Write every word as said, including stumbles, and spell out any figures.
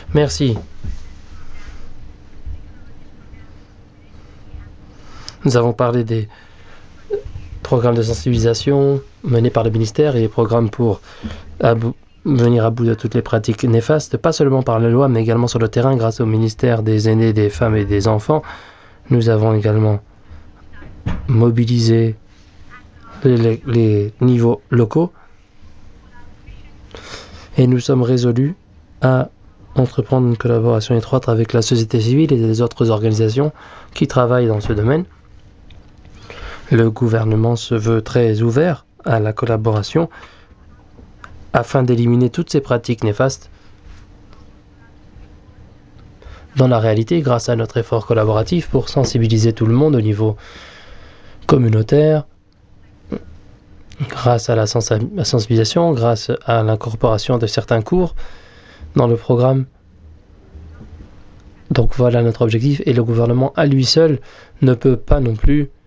Merci. Nous avons parlé des programmes de sensibilisation menés par le ministère et les programmes pour abou- venir à bout de toutes les pratiques néfastes, pas seulement par la loi, mais également sur le terrain grâce au ministère des aînés, des femmes et des enfants. Nous avons également mobilisé les, les niveaux locaux et nous sommes résolus à entreprendre une collaboration étroite avec la société civile et les autres organisations qui travaillent dans ce domaine. Le gouvernement se veut très ouvert à la collaboration afin d'éliminer toutes ces pratiques néfastes. Dans la réalité, grâce à notre effort collaboratif pour sensibiliser tout le monde au niveau communautaire, grâce à la, sens- la sensibilisation, grâce à l'incorporation de certains cours dans le programme. Donc voilà notre objectif et le gouvernement à lui seul ne peut pas non plus